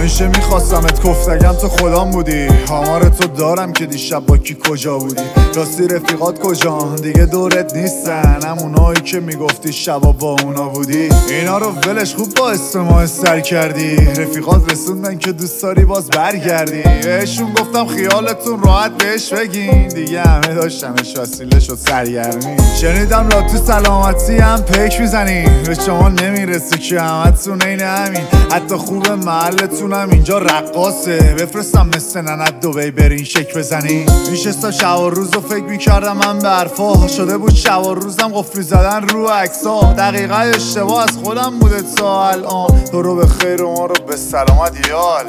همیشه میخواستمت کفتگم تو خودم بودی. آمار تو دارم که دیشب با کی کجا بودی. راستی رفیقات کجان دیگه دورت نیستن، همونایی که میگفتی شبا با اونا بودی. اینا رو ولش خوب با استماع سر کردی. رفیقات رسوندن که دوست داری باز برگردی. بهشون گفتم خیالتون راحت بهش بگین، دیگه همه داشتنش وسیله شد سرگرمی. شنیدم لاتو سلامتی هم پیک میزنی، به شما نمیرسه که همتون این همین. حتی خوب محلتونم اینجا رقاصه، بفرستم مثل ننت دوبی برین شک بزنی. میشستا شب و روز رو فکر میکردم من به حرفا، شده بود شب و روزم قفلی زدن رو عکسا. دقیقا اشتباه از خودم بوده تا الان. تو رو به خیر و ما رو به سلامت یا الله.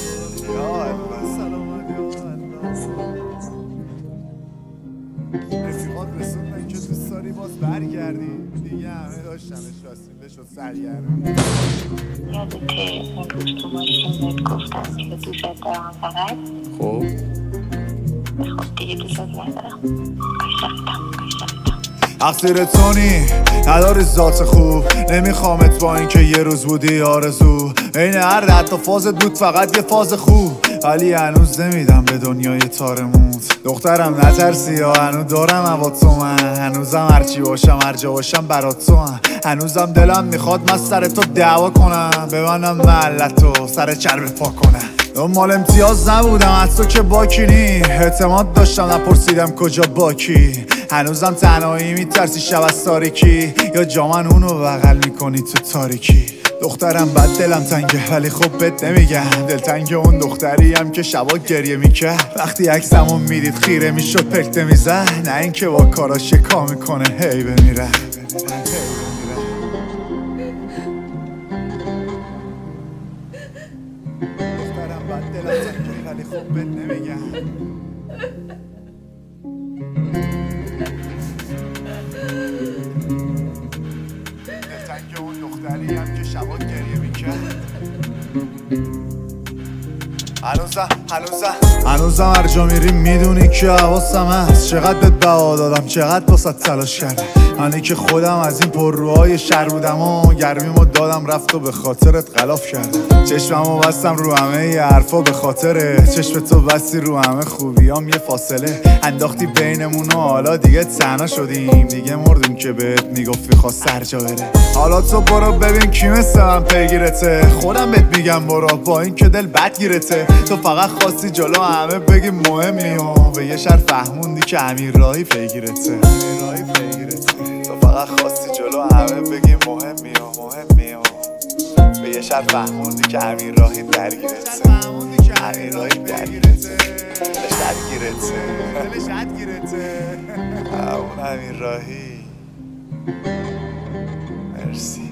رفیقات رسوندن که دوست داری باز برگردی، دیگه همه داشتنش وسیله شد سرگرمی. یادته اون روز تو ماشین بهت گفتم که دوست دارم فقط؟ خب دیگه دوست ندارم. تقصیر تو نداری ذات خوب، نمیخوامت با اینکه یه روز بودی آرزو. این هر حتی فازت بود فقط یه فاز خوب، ولی هنوز نمیدم به دنیای تارموت. دخترم نترسی یا هنوز دارم هوا تو من. هنوزم هرچی باشم هر جا باشم برات تو هم. هنوزم دلم میخواد من سر تو دعوا کنم، ببندم محلتو سر چرب پا کنم. دنبال امتیاز نبودم از تو که باکینی، اعتماد داشتم نپرسیدم کجا باکی. هنوزم تنهایی میترسی شب از تاریکی، یا جامن اونو بغل میکنی تو تاریکی. دخترم بد دلم تنگه ولی خب بهت نمیگم، دلتنگ اون دختری هم که شبا گریه میکرد. وقتی عکسمو میدید خیره میشد پکته میزد، نه اینکه با کاراش شکا میکنه هی بمیره. دخترم بد دلم تنگه ولی خب بهت نمیگم. دلتنگ اون دختری هم که شبا گریه میکرد. هنوزم هر جا میری میدونی که حواسم هست. چقدر بهت بها دادم چقدر واسه تلاش کردم، منی که خودم از این پرروهای شهر بودم و گرمیمو دادم رفت و به خاطرت غلاف کردم. چشممو بستم رو همه ی حرفا به خاطره، چشم تو بستی رو همه خوبیام یه فاصله انداختی بینمون و حالا دیگه تنها شدیم. دیگه مردیم که بهت میگفتی خواست هر جا بره. حالا تو برو ببین کی مثل من پیگیرته، خودم بهت میگم برو با این که دل بد گیرته. تو فقط خواستی جلو همه بگی مهمی و به یه شهر فهموندی که امیرراهی پیگیرته. تو فقط خواستی جلو همه بگی مهمی و به یه شهر فهموندی که امیرراهی درگیرته. امیرراهی درگیرته، دلش درگیرته اون امیرراهی. مرسی.